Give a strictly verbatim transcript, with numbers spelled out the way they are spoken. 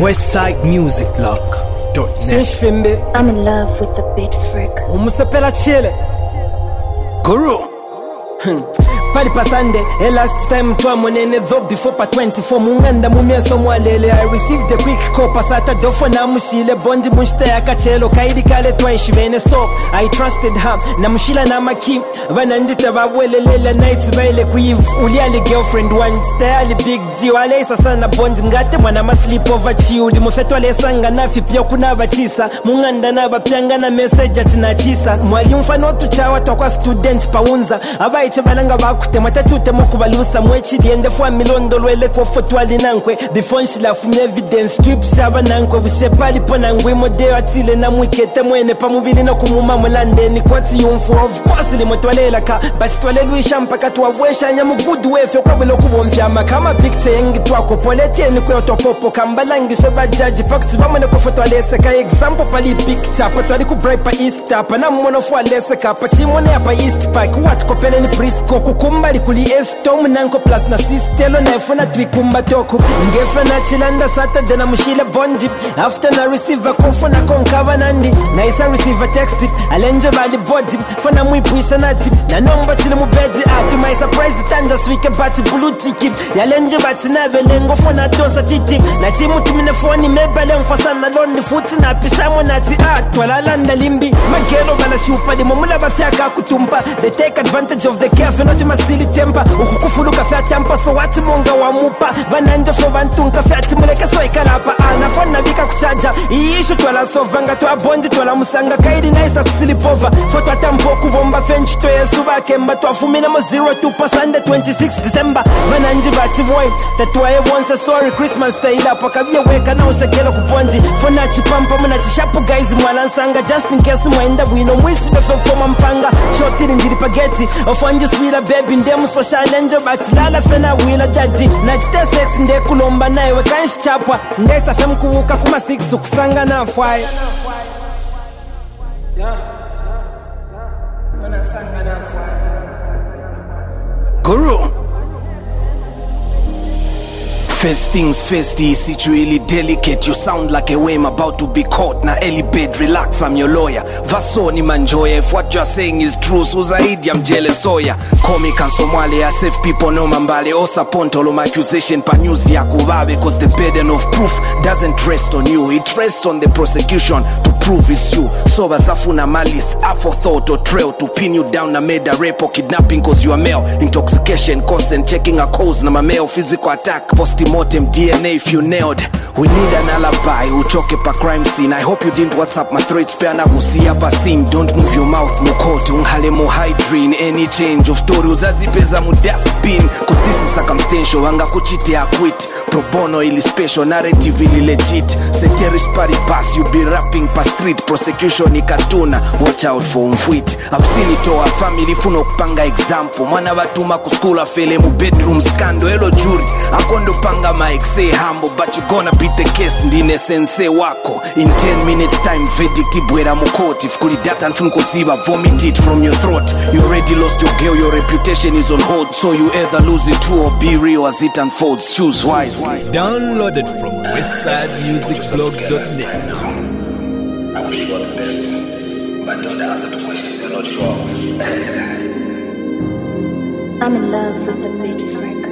Westside Music Blog dot net. I'm in love with the beat freak. Umusepela chile Guru Pali pasande, a last time to monene though before pa twenty-four munganda mumia somwalele. I received a quick call pasata dofo na mushile bondi munshte akachelo kaidi kale twaishivene. So I trusted her na mushila na maki vanandita bawelelela nights baile kuiv uliali girlfriend one style big deal alesa sana bondi ngate mwana ma sleep over chill mufeto alesanga nafi pia kuna bachisa munganda na bapyanga na message atina chisa mwali mfano tuchawa tokwa student paunza abaiche balanga baku tematatu mokubalusa mwechi diende fwa milondo lwele kwa fotwali nankwe before nshila fumi evidence strips aba nankwe vushepali pona ngwe modeo atile na mwikete mwene pa mubili no kumuma mulandeni kwati yumfu of course limotwalela ka but twalelu ishampa katwa wesha nyamu good way fyo kwa bilo kubomvyama kama picture yengi twako poleteni kwa tokopo kambalangi soba judge pakti bamone kwa fotwalese ka example pali picture patwali ku bright pa east pa na mmono fwa lese ka pachimone pa east park what kopele ni brisco kukumbali kuli estom nanko plus na sistelo na efona twikumba toko ngefa na chilanda Saturday na mushile bondi after na receive a call phone akonkava nandi na isa receive a text alenje bali body fona muipuisha nati na nomba chile mubedi out my surprise tanja swike bati blue ticket yalenje bati na belengo fona tonsa titi na timu tumine foni mebale mfasa na londi futi na pisamo nati ah twala landa limbi magelo bala shupa di momula bafyaka kutumpa they take advantage of the careful not my silly temper ukukufuluka fya temper so wati munga wa mupa bananja fo bantunka fya timuleke so ikalapa ana fona bika kuchaja iishu twala sovanga twa bondi twala musanga kaidi naisa kusilipova foto atampo kubomba fench to yesuba kemba twa fumina mo zero two percent twenty-sixth December bananji bati boy that why once a sorry Christmas style up akabia weka na ushekelo kupondi fona chipampa muna tishapu guys mwalansanga just in case mwenda bwino mwisi befo foma mpanga shoti ndiri pageti ofanji swira baby ndemu social enjo but lala fena wila daddy na jite sex nde kulomba nae wekanshi chapwa ndesa fem kuuka kuma six ukusanga na fwai yeah wana sanga na fwai Guru. First things first, is it really delicate? You sound like a worm about to be caught. Na Ellie bed, relax, I'm your lawyer. Vasoni manjoya, if what you're saying is true, Suzaidi, I'm jealous, oya. Comic and Somalia, safe people no mambale. Osa pontolo, my accusation, pa news yakubabe. Cause the burden of proof doesn't rest on you. It rests on the prosecution to prove it's you. So basafuna malice, aforethought or trail to pin you down. Na made a rape or kidnapping cause you are male. Intoxication, consent, checking a cause. Na my male physical attack, posting Mortem D N A if you nailed. We need an alibi, uchoke pa crime scene. I hope you didn't WhatsApp my threats. Pia na gusia pa scene. Don't move your mouth mukoto. Unghale mo hydrine. Any change of story uzazipeza mu dustbin. Cause this is circumstantial. Anga kuchite ya quit. Pro bono ili special. Narrative ili legit. Ceteris paribus. You be rapping pa street. Prosecution ikatuna. Watch out for umfwit. I've seen it all. Family funo kupanga example. Mwana batuma kuskula fele mu bedroom scandal. Hello jury. Akondo panga Mike say humble, but you gonna beat the case ndine sense wako. In ten minutes time verdict ibwera mukoti. Fkuli data nfunko siba vomit it from your throat. You already lost your girl, your reputation is on hold. So you either lose it too or be real as it unfolds. Choose wisely. Downloaded from westside music blog dot net. I wish you all the best, but don't answer the questions you're not sure of. I'm in love with the beat freak.